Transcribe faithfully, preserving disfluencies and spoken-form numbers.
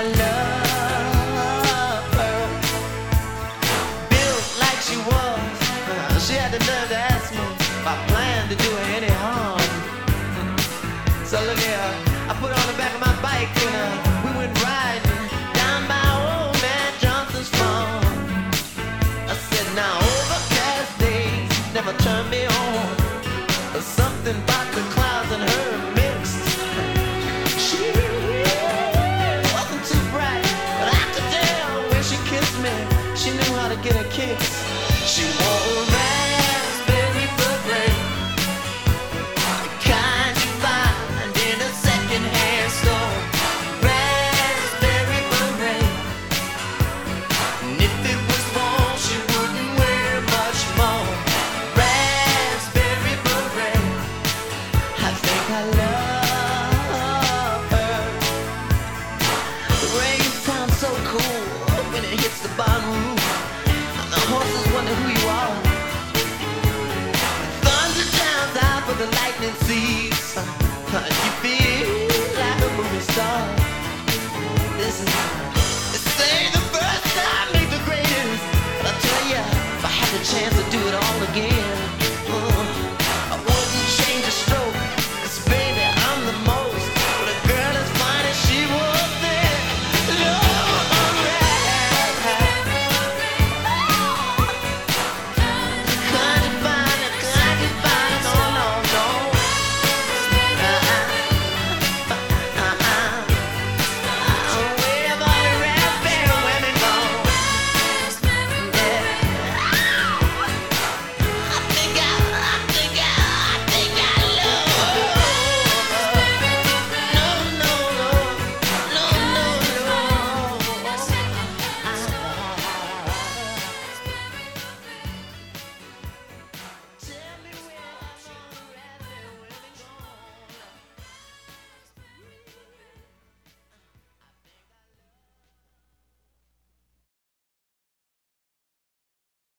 I love her. Built like she was, she had the nerve to ask me if I planned to do her any harm. So look here, I put her on the back of my bike and uh, we went riding down by old man Johnson's farm. I said, now overcast days never turn me on. There's something about the clouds and her mixed. She wasn't too bright, but I could tell when she kissed me, she knew how to get a kiss. She wore a raspberry beret, the kind you find in a second-hand store. Raspberry beret, and if it was worn, she wouldn't wear much more. Raspberry beret, I think I love her. The rain sounds so cool when it hits the barn roof. The horses wonder who you are. Thunder drowns out, but the lightning sees. You feel like a movie star. This is, this ain't the first time, ain't the greatest. But I tell ya, if I had the chance